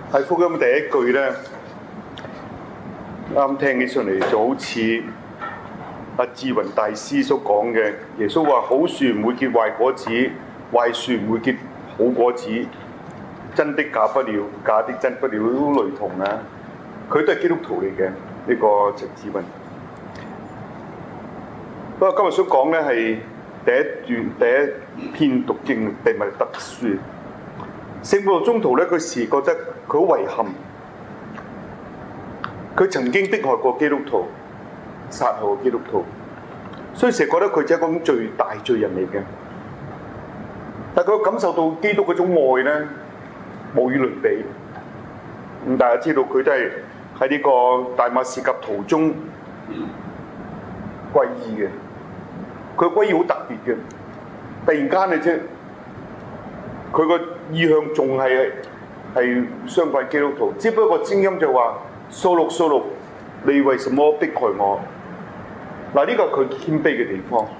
喺福音第一句咧，啱聽起上嚟就好似阿志雲大師所講嘅，耶穌話：好樹唔會結壞果子，壞樹唔會結好果子，真的假不了，假的真不了，都雷同啊！佢都係基督徒嚟嘅，呢個陳志雲。不過今日想講咧係第一篇讀經《弟米特書》。聖保祿宗徒咧，佢時覺得佢好遺憾，佢曾經迫害過基督徒，殺害過基督徒，所以成日覺得佢就係一個最大罪人嚟嘅。但佢感受到基督嗰種愛咧，無與倫比。咁大家知道佢都係喺呢個大馬士革途中歸依嘅，佢歸依好特別嘅，突然間嘅啫，佢個意向仲係相反基督徒，只不過個聲音就話：掃祿掃祿，你為什麼迫害我？嗱，呢個係佢謙卑嘅地方，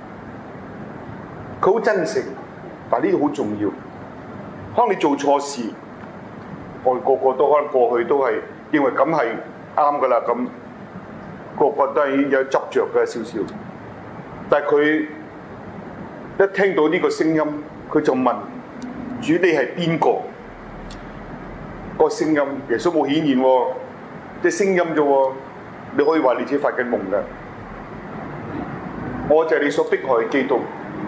佢好真誠，但係呢個好重要。可能你做錯事，我哋個個都可能過去都係認為咁係啱噶啦，咁個個都係有執着嘅少少。但係佢一聽到呢個聲音，佢就問：主，你係邊個？個聲音耶穌冇顯現喎，即係聲音啫喎。你可以話你自己發緊夢㗎。我就係你所迫害嘅基督。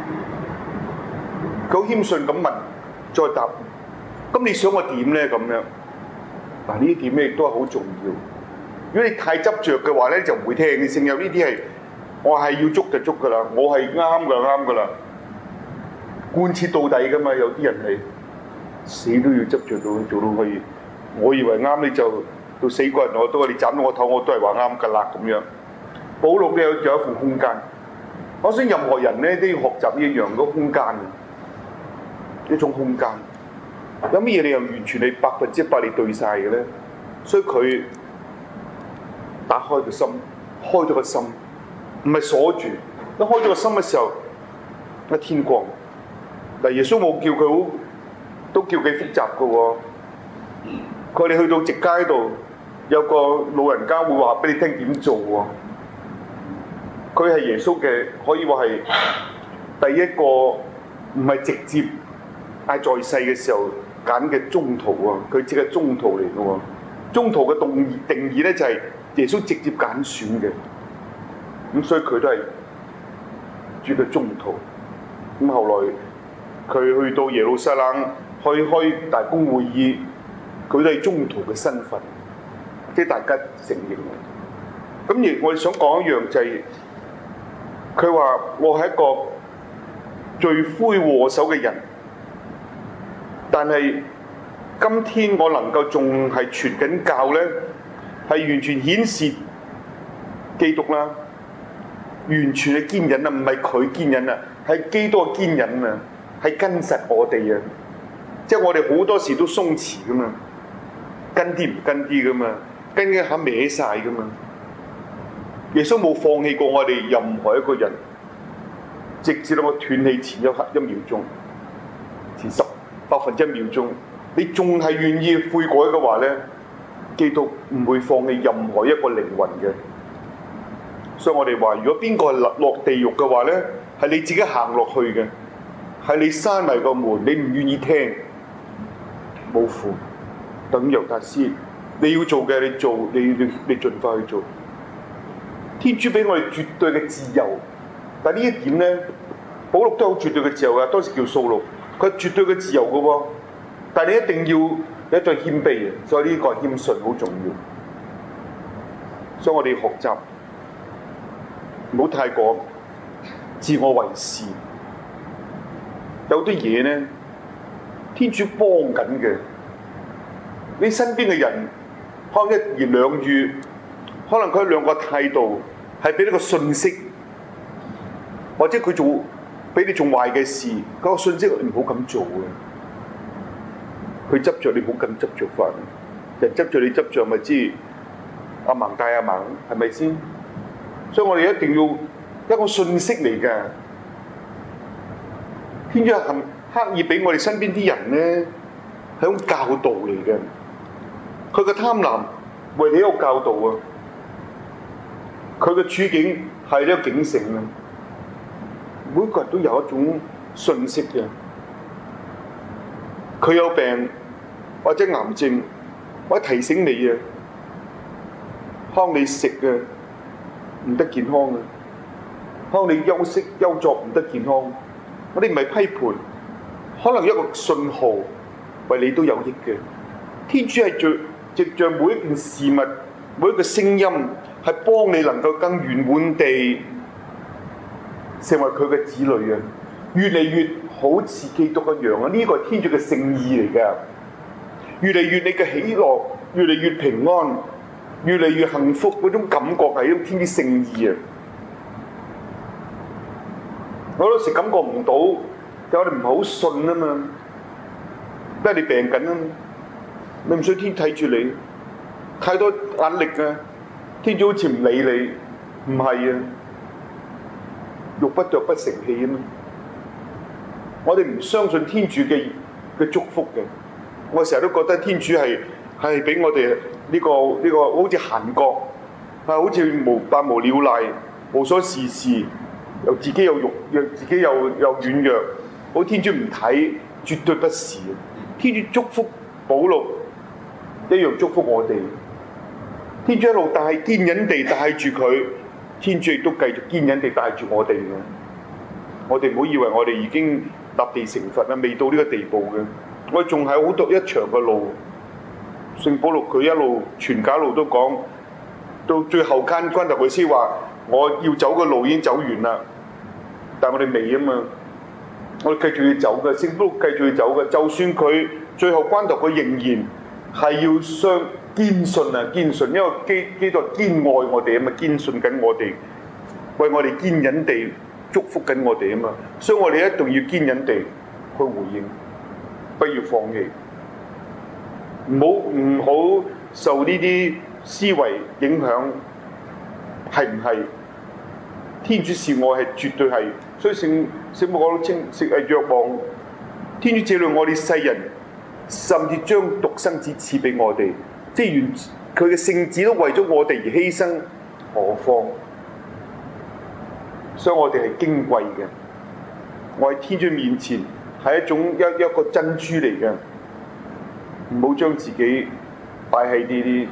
佢好謙遜咁問，再答：咁你想我點咧？咁樣嗱，呢點咧亦都係好重要。如果你太執着嘅話咧，就唔會聽嘅聲音。呢啲係我係要捉就捉㗎啦，我係啱㗎啦，貫徹到底㗎嘛。有啲人係死都要執着到做到去，我以為啱，你就到死嗰日我都話你斬到我頭，我都係話啱㗎啦咁樣。保祿咧有一副空間，我想任何人咧都要學習呢一樣嗰空間嘅一種空間。有乜嘢你又完全你100%你對晒嘅咧？所以佢打開個心，開咗個心，唔係鎖住。一開咗個心嘅時候，一天光。嗱，耶穌冇叫佢好，都叫佢複雜嘅喎。佢哋去到直街度，有個老人家會話俾你聽點做喎。佢係耶穌嘅，可以話係第一個唔係直接喺在世嘅時候揀嘅宗徒喎。佢只係宗徒嚟嘅喎。宗徒嘅定義咧就係耶穌直接揀選嘅。咁所以佢都係主嘅宗徒。咁後來佢去到耶路撒冷開大公會議，佢都係宗徒嘅身份，即係大家承認。咁而我哋想講一樣就係，佢話我係一個罪魁禍首嘅人，但係今天我能夠仲係傳緊教咧，係完全顯示基督啦，完全係堅忍啊，唔係佢堅忍啊，係基督嘅堅忍啊，係跟實我哋啊，即係我哋好多時都鬆弛噶嘛，跟啲唔跟啲噶嘛，跟一下歪晒噶嘛。耶穌冇放棄過我哋任何一個人，直至到我斷氣前一刻1秒鐘，前1%秒鐘，你仲係願意悔改嘅話咧，基督唔會放棄任何一個靈魂嘅。所以我哋話，如果邊個係落地獄嘅話咧，係你自己行落去嘅，係你閂埋個門，你唔願意聽，冇符。等猶達斯，你要做嘅你做，你盡快去做。天主俾我哋絕對嘅自由，但係呢一點咧，保祿都好絕對嘅自由㗎。當時叫掃祿，佢絕對嘅自由㗎喎。但係你一定要有一種謙卑嘅，所以呢個謙遜好重要。所以我哋學習唔好太過自我為是。有啲嘢咧，天主幫緊嘅，你身邊嘅人可能一言兩語，可能佢兩個態度係俾你個信息，或者佢做俾你做壞嘅事，嗰個信息唔好咁做啊！佢執着你唔好咁執着法，人執着你執着咪知阿盲帶阿盲，係咪先？所以我哋一定要一個信息嚟嘅。天主刻意俾我哋身邊啲人咧，係一種教導嚟嘅。 佢嘅貪婪為你一個教導啊！佢嘅處境係一個警醒啊！每個人都有一種訊息嘅，佢有病或者癌症，或者提醒你啊，當你食嘅唔得健康啊，當你休息休作唔得健康，我哋唔係批判，可能一個信號為你都有益嘅。天主係藉着每一件事物、每一個聲音，係幫你能夠更圓滿地成為佢嘅子女啊！越嚟越好似基督一樣啊！呢個係天主嘅聖意嚟㗎。越嚟越你嘅喜樂，越嚟越平安，越嚟越幸福，嗰種感覺係一種天主聖意啊！我有時感覺唔到，但我哋唔係好信啊嘛，因為你病緊啊嘛，你唔需要天睇住你，太多壓力啊！天主好似唔理你，唔係啊，肉不啄不成器啊嘛！我哋唔相信天主嘅祝福嘅，我成日都覺得天主係俾我哋呢個好似閒覺，好似百無聊賴、無所事事，又自己有自己又軟弱，好天主唔睇，絕對不是。天主祝福保祿，一樣祝福我哋。天主一路堅忍地帶住佢，天主亦都繼續堅忍地帶住我哋嘅。我哋唔好以為我哋已經立地成佛啦，未到呢個地步嘅。我哋仲係好多一長嘅路。聖保祿佢一路全家路都講，到最後關頭佢先話：我要走嘅路已經走完啦，但係我哋未啊嘛。我哋繼續要走嘅，聖保祿繼續要走嘅。就算佢最後關頭，佢仍然係要堅信，因為基督堅愛我哋啊嘛，堅信緊我哋，為我哋堅忍地祝福緊我哋啊嘛，所以我哋一定要堅忍地去回應，不要放棄，唔好受呢啲思維影響，係唔係？天主是愛係絕對係，所以聖母講到清，若望天主這樣愛你世人，甚至將獨生子賜俾我哋。即係原佢嘅聖子都為咗我哋而犧牲，何況？所以我哋係矜貴嘅，我喺天主面前係一種一個珍珠嚟嘅，唔好將自己擺喺呢啲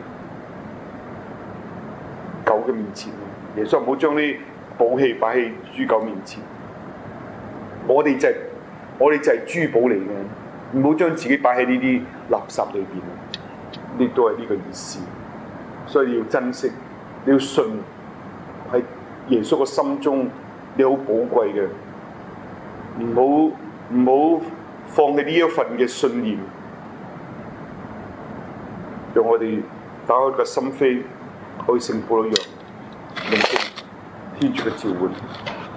狗嘅面前。耶穌唔好將啲寶器擺喺豬狗面前。我哋就係珠寶嚟嘅，唔好將自己擺喺呢啲垃圾裏邊。呢都係呢個意思，所以你要珍惜，你要信喺耶穌嘅心中，你好寶貴嘅，唔好放棄呢一份嘅信念，讓我哋打開個心扉，好似聖保祿一樣，聆聽天主嘅召喚。